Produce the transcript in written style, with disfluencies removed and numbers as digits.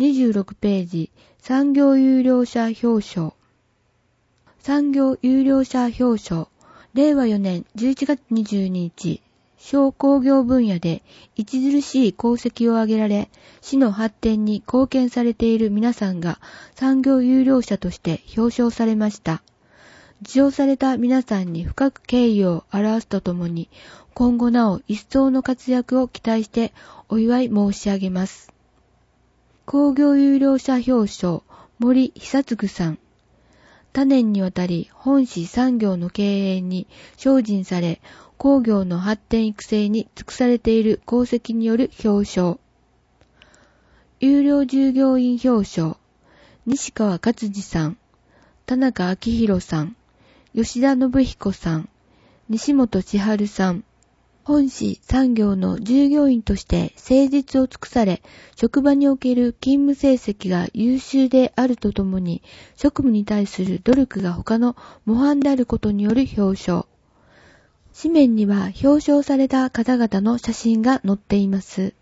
26ページ、産業優良者表彰。産業優良者表彰。令和4年11月22日、小工業分野で著しい功績を挙げられ、市の発展に貢献されている皆さんが産業優良者として表彰されました。受賞された皆さんに深く敬意を表すとともに、今後なお一層の活躍を期待してお祝い申し上げます。工業優良者表彰、森久嗣さん。多年にわたり本市産業の経営に精進され、工業の発展育成に尽くされている功績による表彰。優良従業員表彰、西川勝治さん、田中昭弘さん、吉田信彦さん、西本千春さん。本市産業の従業員として誠実を尽くされ、職場における勤務成績が優秀であるとともに、職務に対する努力が他の模範であることによる表彰。紙面には表彰された方々の写真が載っています。